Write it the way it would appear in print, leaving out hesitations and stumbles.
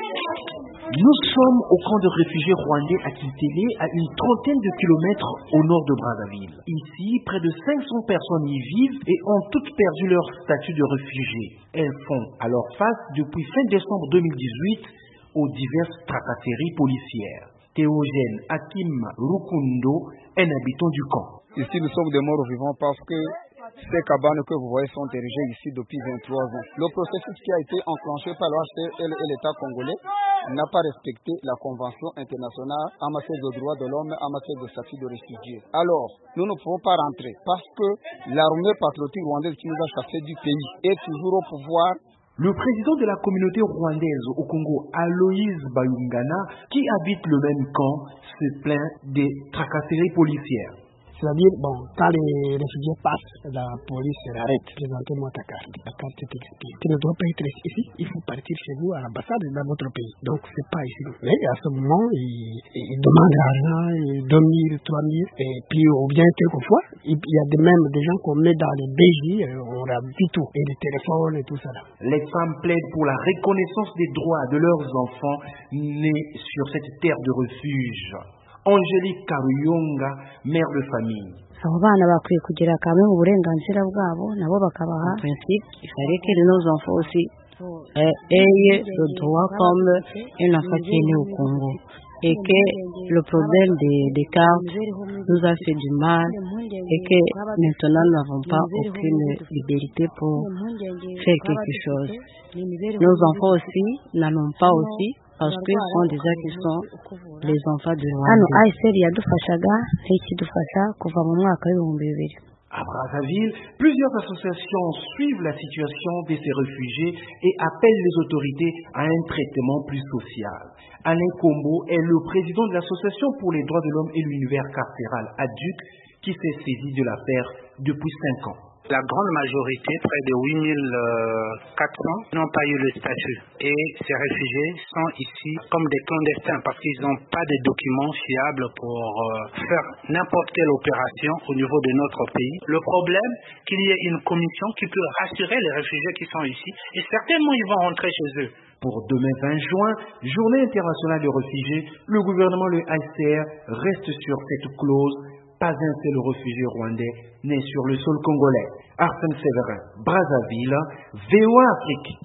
Nous sommes au camp de réfugiés rwandais à Kitele, à une trentaine de kilomètres au nord de Brazzaville. Ici, près de 500 personnes y vivent et ont toutes perdu leur statut de réfugiés. Elles font alors face, depuis fin décembre 2018, aux diverses tracasseries policières. Théogène Hakim Rukundo, un habitant du camp. Ici, nous sommes des morts vivants parce que ces cabanes que vous voyez sont érigées ici depuis 23 ans. Le processus qui a été enclenché par l'HCR et l'État congolais n'a pas respecté la Convention internationale en matière de droits de l'homme, en matière de statut de réfugié. Alors, nous ne pouvons pas rentrer parce que l'armée patriotique rwandaise qui nous a chassés du pays est toujours au pouvoir. Le président de la communauté rwandaise au Congo, Aloïse Bayungana, qui habite le même camp, se plaint des tracasseries policières. C'est-à-dire, quand les réfugiés passent, la police l'arrête. Présentez-moi ta carte. La carte t'explique. Tu ne dois pas être ici. Il faut partir chez vous à l'ambassade dans votre pays. Donc, c'est pas ici. Mais à ce moment, ils demandent l'argent, 2 000, 3 000. Et puis, ou bien, quelquefois, il y a même des gens qu'on met dans les BJ, on ravit tout. Et les téléphones et tout ça là. Les femmes plaident pour la reconnaissance des droits de leurs enfants nés sur cette terre de refuge. Angélique Karuyonga, mère de famille. Abo bana bakwiye kugira kamwe mu burenganzira bwabo nabo bakabaha principe il fallait que nos enfants aussi aient le droit comme un enfant qui est né au Congo et que le problème des cartes nous a fait du mal et que maintenant nous n'avons pas aucune liberté pour faire quelque chose. Nos enfants aussi n'en ont pas aussi parce que ce sont déjà qui sont les enfants de Rwanda. À Brazzaville, plusieurs associations suivent la situation de ces réfugiés et appellent les autorités à un traitement plus social. Alain Kombo est le président de l'Association pour les droits de l'homme et l'univers carcéral ADUC qui s'est saisi de l'affaire depuis 5 ans. La grande majorité, près de 8400, n'ont pas eu le statut. Et ces réfugiés sont ici comme des clandestins parce qu'ils n'ont pas de documents fiables pour faire n'importe quelle opération au niveau de notre pays. Le problème, qu'il y ait une commission qui peut rassurer les réfugiés qui sont ici et certainement ils vont rentrer chez eux. Pour demain 20 juin, journée internationale des réfugiés, le gouvernement, le HCR, reste sur cette clause. Pas un seul réfugié rwandais né sur le sol congolais. Arsène Séverin, Brazzaville, VOA Afrique.